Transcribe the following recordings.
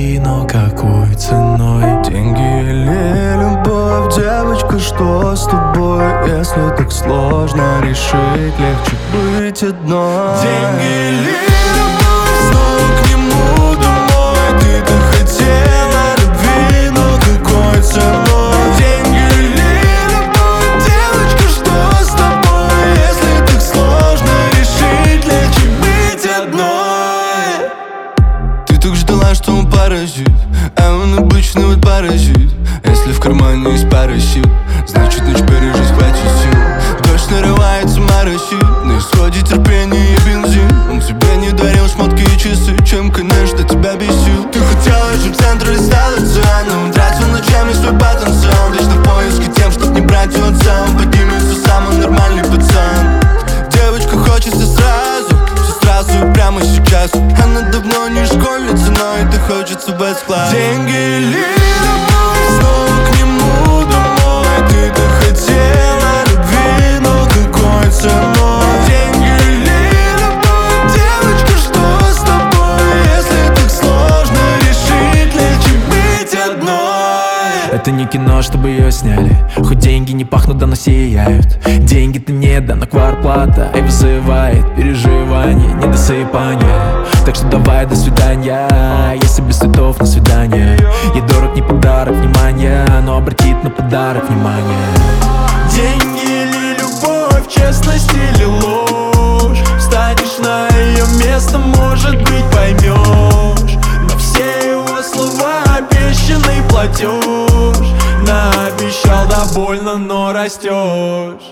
любви, но какой ценой? Деньги или любовь, девочка, что с тобой? Если так сложно решить, легче быть одной. Деньги или любовь, снова к нему домой. Ты так хотела любви, но какой ценой? Деньги или любовь, девочка, что с тобой? Если так сложно решить, легче быть одной. Ты так ждала, что он паразит, а он обычный вот паразит. Если в кармане есть парашют, значит ночь пережить хватит сил. Дождь нарывается, моросит, на исходе терпение и бензин. Он тебе не дарил шмотки и часы, чем, конечно, тебя бесил. Ты хотела жить в центре или стала ценой. Тратил ночами свой потенциал, вечно в поиске тем, чтоб не брать его сам. Поднимется самый нормальный пацан. Девочка хочется сразу, все сразу и прямо сейчас. Она давно не школьница, но это хочется бесплатно. Деньги или любовь, снова к нему домой. Ты так хотела любви, но какой ценой? Деньги или любовь, девочка, что с тобой? Если так сложно решить, легче быть одной. это не кино, чтобы ее сняли. Хоть деньги не пахнут, да но сияют. Деньги-то не да, но квартплата и вызывает переживание, недосыпание. Так что давай, до свидания. Если без цветов на свидание. Ей дорог не подарок внимания, но обратит на подарок внимание. Деньги или любовь, честность или ложь? Встанешь на ее место, может быть, поймешь. Но все его слова обещанный платеж. Наобещал, да больно, но растешь.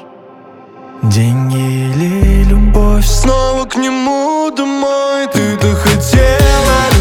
Деньги или любовь, снова к нему домой. Ты так хотела